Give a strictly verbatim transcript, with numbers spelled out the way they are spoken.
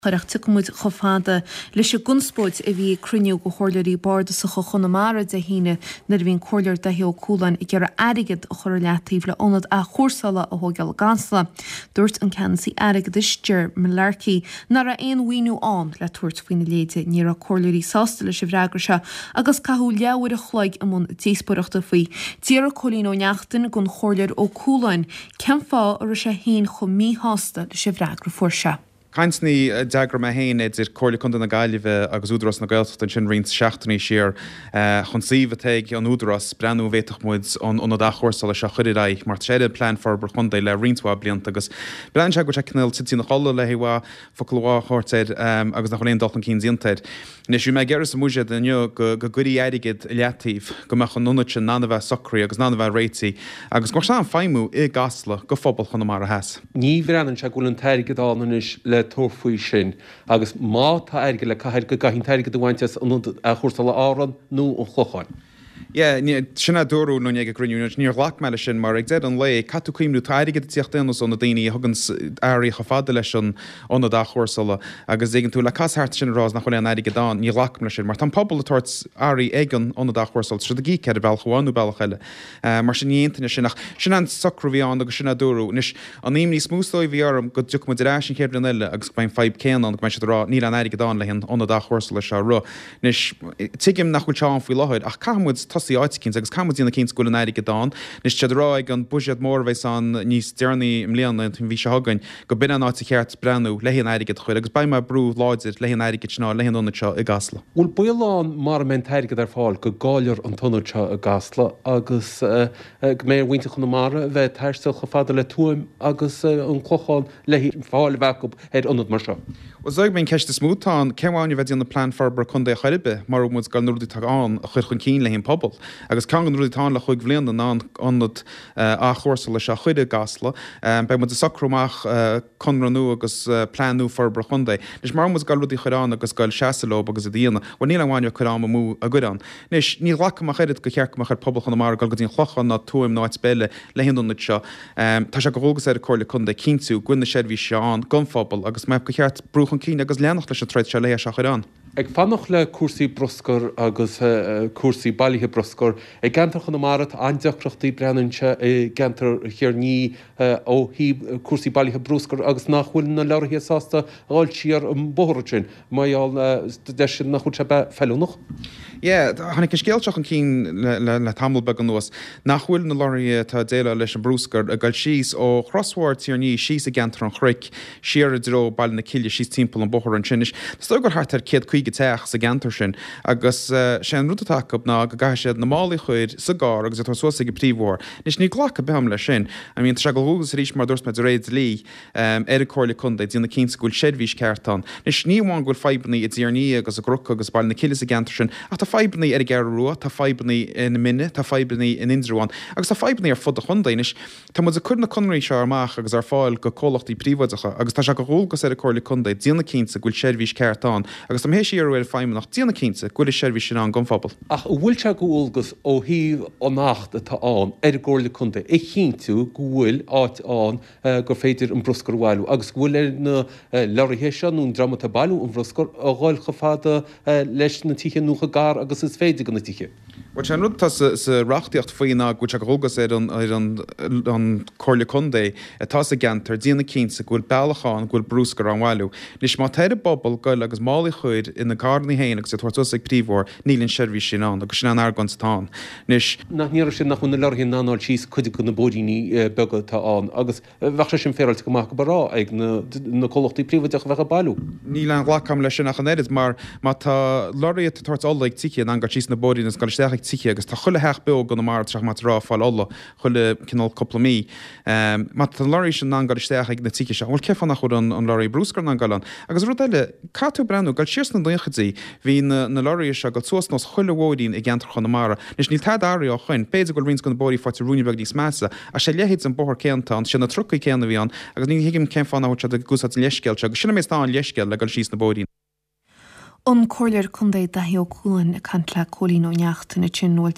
Charach tucmúid chofáda leis a gunspóid a bhí cruniú go chóirleirí barda sa cho chonamara de híine na bhín chóirleir de heol cúlan i ggéar airigid a chur leatíh le ónad a chórsala a hógeal gasla. Dúirt an ceansaí airigid isteir me leircí nar a éon huiinú an le tuairt faoine léide ní a chóirleirí sásta leis a bhreagra se agus cathú leabhar a chhlaig am tíospóireachta faoi. Tíar a cholín ó neachtain gon chóirleir ó cúlain ceann fá ar sé haon chomí hásta leis a bhreagra fuair. Kains ní deagra me héin idir cóirla chun na gaiileh agus údras na gailta an sin rint seachtaí siar chun síomh teig an údras brenn bhéach muid an da chóirsala se chuiráid mar séidir plan forbar chundé le rintá blianta agus brein se go se cnil tití na chola le héhá foláá chóirteid agus nach choléon dochan cín dionteid. Nisú me geras muide denne go gurí airigid leatíh go me chun nuna sin nana bheith socrí agus nana bheith réití agus go se an feimú i gasla go fphobal chun mar a heas. Ní bhreann se gúil an teirigedáis le tófuí sin agus má tá airge le caiir go gahinn teirige dohaintes an a chóirsala áran nó an chlochain. Ja, sinna dúú nó ag grúne níor lech meile sin mar ag dead an lei catú cuiimú tairige tíochttéannas an na daoine thugans airí chofada leis an óna dá chóirsala agus dgan tú le casthart sin rás nach chuil airige dá ní lech me sin, mar tá pobl atát airí éigen óna dá chóirsal tro a gí ceir bhil chuáinú bailchaile mar sin níontaine sin nach sin an sacrhíán agus sinna dúú nis an níim ní smústóid bhíarm go dúch mu ráis sin chéir eile agus bain feib céan go me rá ní an airige dá le hen óna dá chóirsala se ru. Nis tuigim nachhfuil teán faoi láid ach cahamúid tosí áiticinn agus camúína cinn scoúil airige dá, nis teadrá ag an buisiad mórmhééis an níos dearnaí im léanana an bhí se hagann go bin an áiti cheart brenn lehéon airige chuir, agus baim brú láidir lehéon airige ná lehéonúna seo i gasla. Bhfuil buán mar men teirige ar fáil go gáilear an tunú seo a gasla agus mé bhainte chun mara bheith teirsteil go fada le túim agus an chlocháin le fáil bhecup ar anad mar seo. Was ag ben ceiste smútán ceháin bheith an plan farbar chundé charibe mar mu gan nuúdí tagán a chuir chun cín le hén pobl. agus can an ruúdítá le chuig bblion an anad a chóirsala se chuide gasla, be mu a sacrúach chunranú agus planú farbar chundé. Nis mar mus galúdí churán agus gáil seasaló agus a dtíana, bhil níl anháine churám mú a gurán. Nis ní lachaach chuid go chearcach ar pobl chun mar gal go dtíon chlochan na túim náid spéile le hinúna seo. Tá se go bhógus ar cóirla chundé cinú gwine séhí seán gonfabal agus me go cheart brúchan cíine agus leannach leis an treid se léir se churán. Ag fannach le cuasaí broscar agus cuasaí bailíthe broscar ag gentar chun marat andeachreachtaí brennanse i gentar chéar ní ó hí cuasaí bailíthe broscar agus nachhfuil na leirthe sásta áil siar an bóthir sin, maiall de sin nach chuid se be fellúnach? Ja, hannig scéalteach an cín le tamilbe an nuas. Nachhfuil na leirí tá déile leis an brúscar a gail síos ó chrosshhair tíar ní síos a gentar an chric siar a dro bail na ciile síos timppla an bóthir an sinis. Tá gur hart ar céad chuige teach sa gentar sin agus sé an rútaach ná go gaiisiad na málaí chuid sa gá agus atá suasa go príomhór. Nis ní ghlacha beham le sin, a mín se go thugus rís mar dúirs me réid lí ar a cóirla chundé dína cinsa gúil séhís ceartán. Nis níháin gúil febannaí i dtíarní agus a grucha agus bail na ciile a gentar sin, a tá febannaí ar gar ruá, tá febannaí in minne, tá febannaí in Indruáin, agus tá febannaí ar fud a chundéis, Tá mu a chuna chunraí se amach agus ar fáil go cólachtaí príomhaideacha, agus tá se go thugus ar a cóirla chundé dína cinsa gúil séhís ceartán, agus tam hééis ar feimime nach díana cinsa goil séhí sin an gomfabal. Ach bhfuil se goúlgus ó híh an nacht atá an ar ggóirla chunta i chinú gohfuil áit an gur féidir an broscar bhhailú, agus bhfuil ar na leirthe nún dramata bailú an broscar a gháil go fada leis na tíe nucha gar agus is féidir gan na tíe. Wat sé rúta sa rachtíocht faoine go se gogus é an cóirla chundé atá a gentar díana cinsa gúil bailachán gúil brúscar an bhhailú. Nis má teir bobbal goil agus mála chuid in na garnaí héana agus tuairtúsa ag príomhór nílinn séhí sin an agus sin an airgantá. Nis nach níar sin nach chun na leirthe nááil síos chuide go na bodíní begad tá an agus bhecha sin féilt go go bará ag na cholachtaí príomhaideach bhecha bailú. Ní le lecham leis sin nach an éidir mar má tá leirí tuairt ála ag tíe an gar síos na bodín is gáisteach ag tíe agus tá chuile heach be go na mar treach mat rá fáil ála chuile cinál coppla mí. Má tá leirí sin an gáisteach ag na tíe se, bhfuil cefanna chud an leirí brúscar an galan. Agus ru eile catú brenn gal sios na dchadí hí na leirí se go suas nás chuilehódín i gentar chun mara. Nis ní tá áí á chuin, béidir go rins gon borí fáte rúnibeg níos measa, a sé lehéid an bóthir céanta an sin na trucaí céanna bhíán, agus ní hiigim céim fanna se a gúsá leisceil se, agus sinna mé tá an leisceil le gal síos na bódín. An cóirleir chundé dathí ó cúlainn a cant le cholín ó neachtain na sin